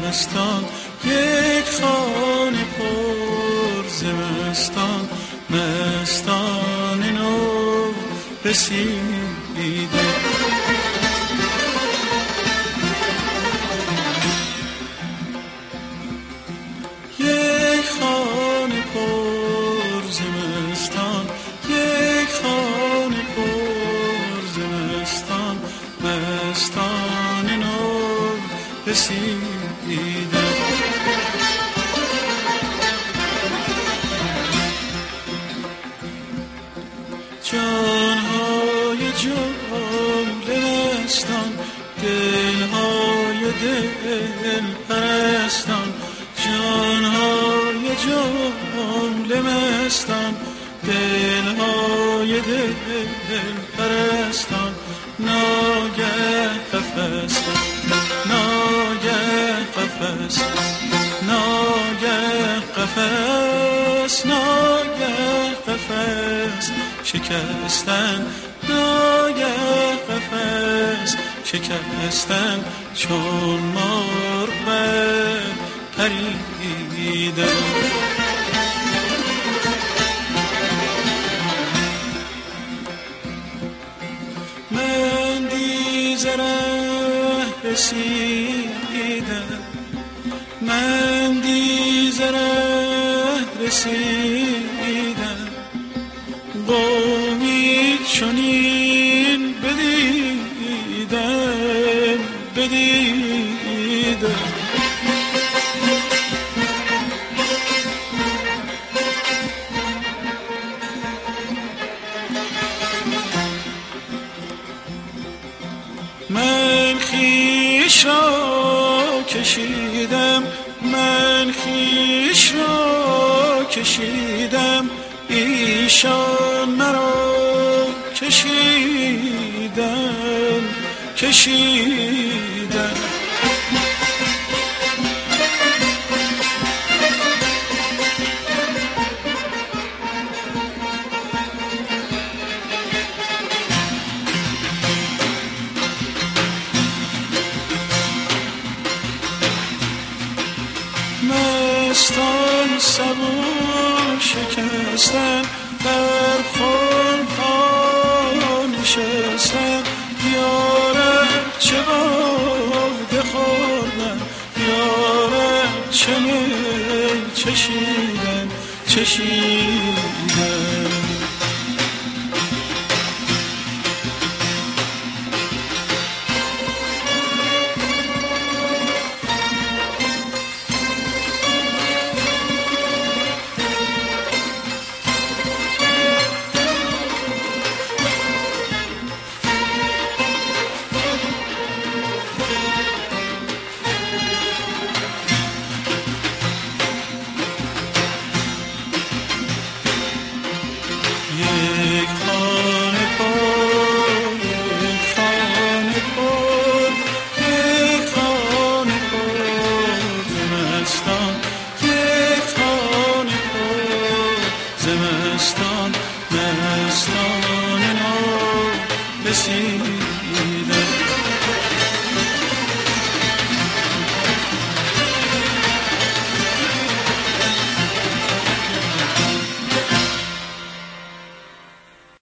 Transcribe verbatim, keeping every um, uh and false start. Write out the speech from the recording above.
زمستان، یک خانه پر زمستان، مستان نو رسیده. یک خانه پر زمستان، یک خانه پر زمستان، مستان نو رسیده. جانهای جمله مستان، دلهای دل پرستان، جانهای جمله مستان، دلهای دل پرستان، ناگه قفس ناگه قفس ناگه قفس ناگه قفس شکستن، ناگه قفس شکستن، چون مرغ پریدن. من دیز ره رسیدم، من دیز ره رسیدم، قومی چنین بدیدم بدیدم. من خویش را کشیدم، من خویش را کشیدم، ایشان مرا کشیدن کشیدن. مستان سبو شکستن، در خلقها نشستن، یارب چه باده خوردن، یارب چه می چشیدن چشیدن. یک خانه پر، یک خانه پر، یک خانه پر زمستان، یک خانه پر زمستان، مستان نو رسید.